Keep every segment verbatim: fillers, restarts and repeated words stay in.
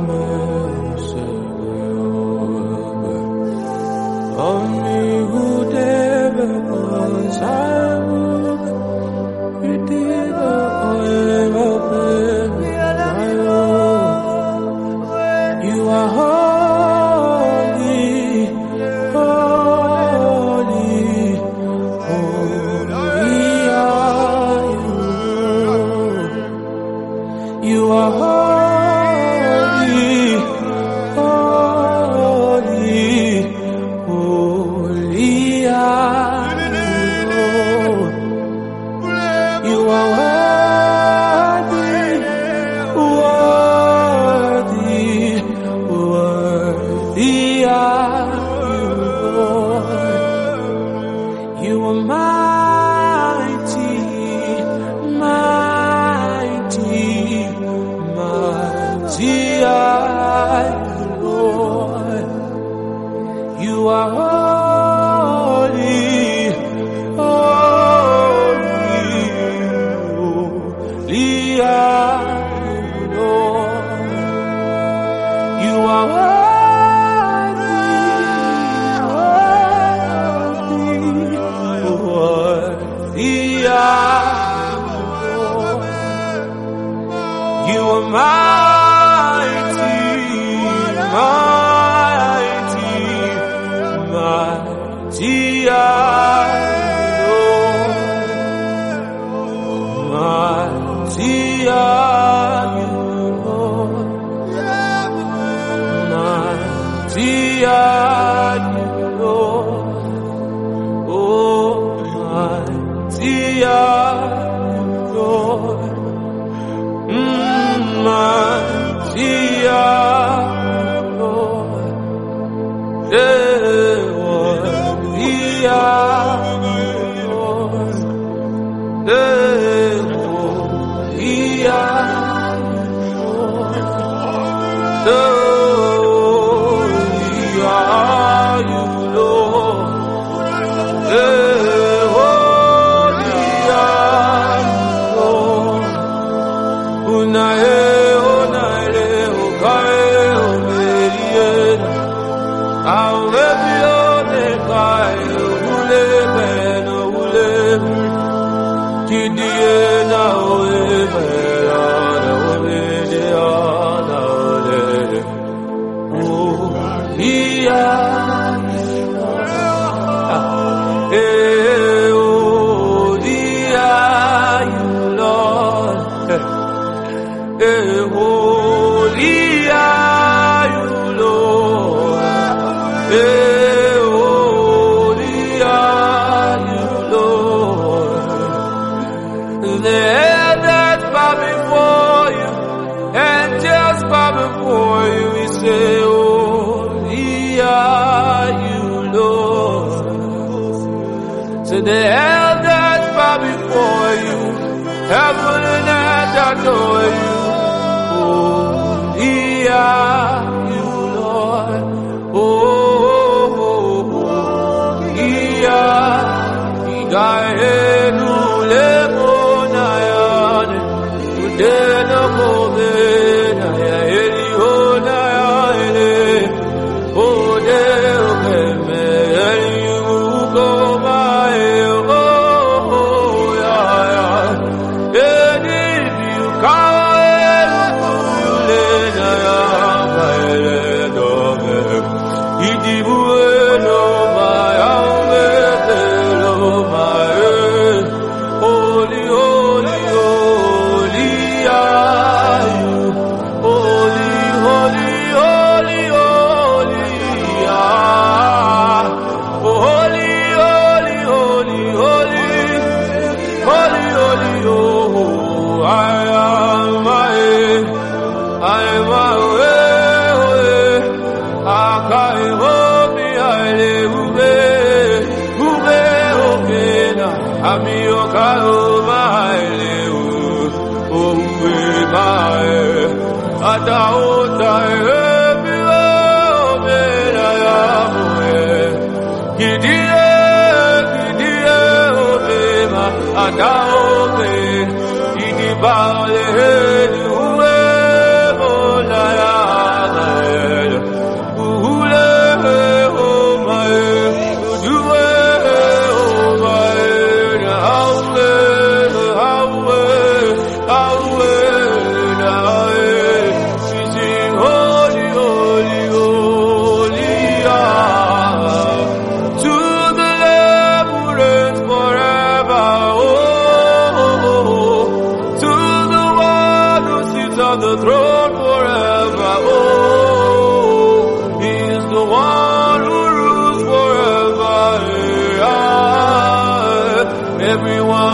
Bale,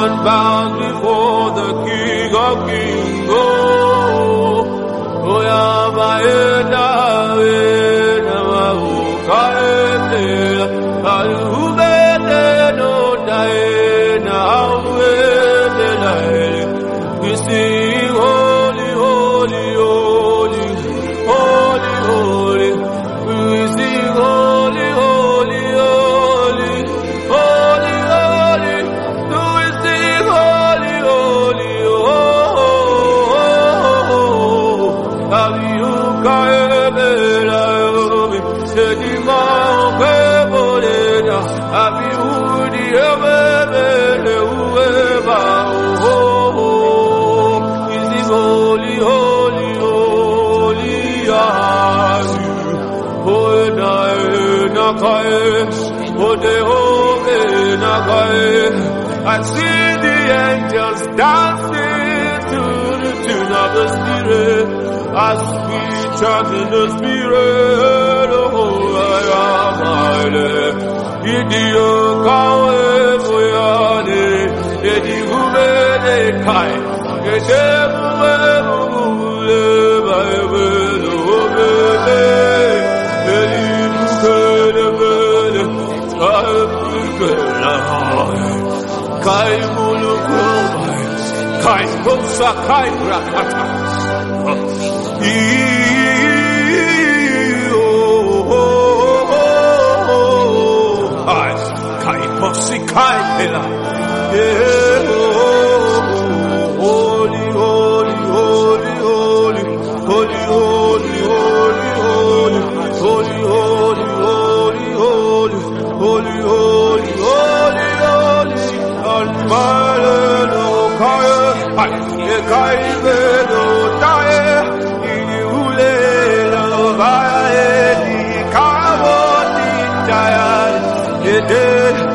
one bows before the King of Kings. Oh, oh, Yamaena, Ena, Kaetela, Alhubete no Daena, Awedela. We sing holy, holy, holy, holy, holy. We sing holy, holy, holy, holy, holy. We sing holy, holy, oh, oh, oh, oh. Have you kaebela obi? Sedima kebodena. Have you di ebele ueba? Oh, oh. We sing holy, holy, holy, are you? Oh, na, na, kae. Oh, de, oh, na, kae. I see the angels dancing to the tune of the Spirit, as we chant in the Spirit. Oh, I am highly. Idio kawe boyane, edi gubele kai, edi gubele gubele baebele obele, edi gubele bele, baebele kai mulukumai, kai kosa kai rakata. Kai pela, holy, holy, holy, holy, holy, holy, holy, holy, holy, holy, holy, holy, holy, holy, holy, holy, Almighty, no Kaya, Kai no Tae, Iule no Gae, Kamo Taya, Ede.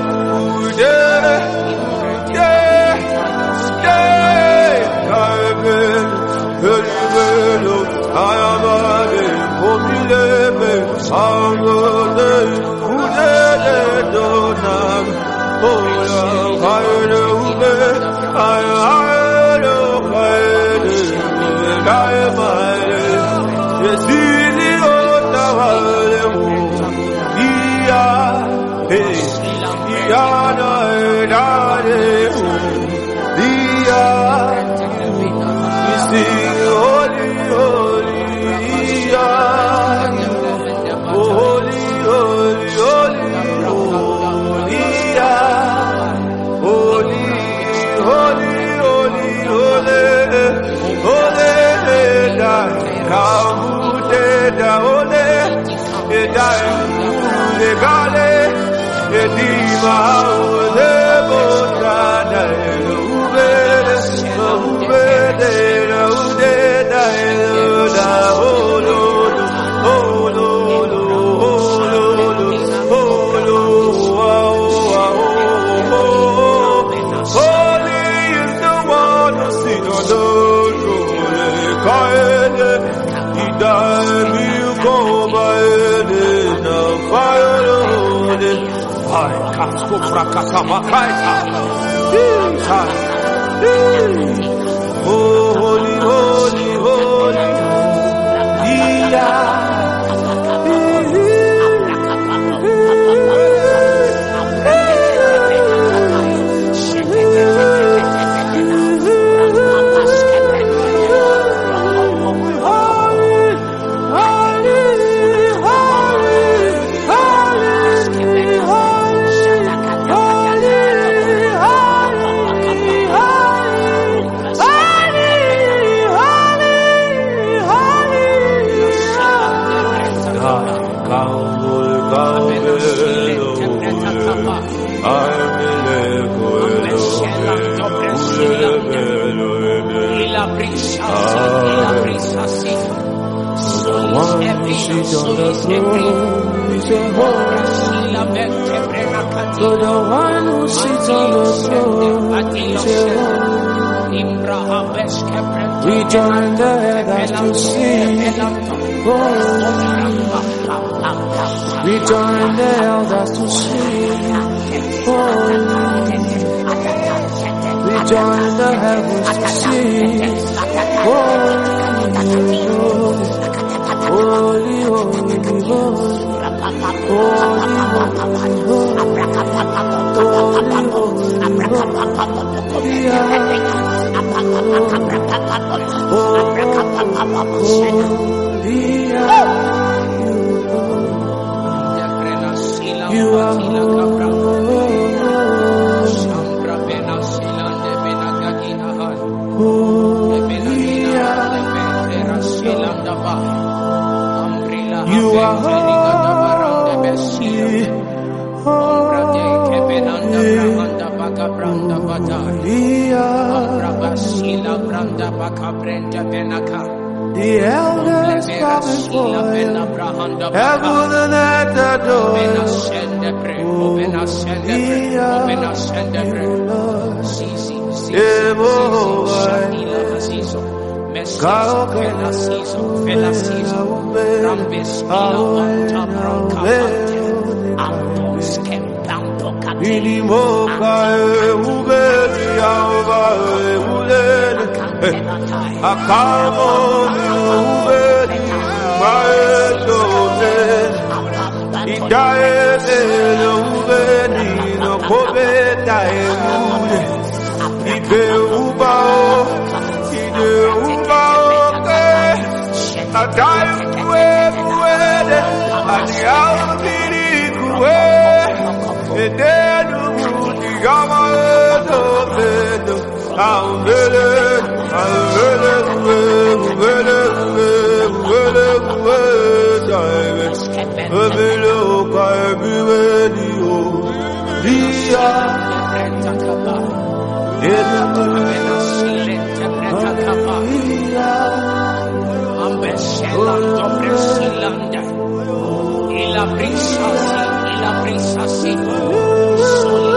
Oh, holy, holy, holy, yeah. So the one who sits on the throne is Jehovah. We join the elders to sing. Oh, we join the elders to sing. Oh, join the heavens to sing. Holy, holy, holy, holy. You are You are holy. The elders come before Him, heaven and earth adore Him. Ila brisa, ila brisa,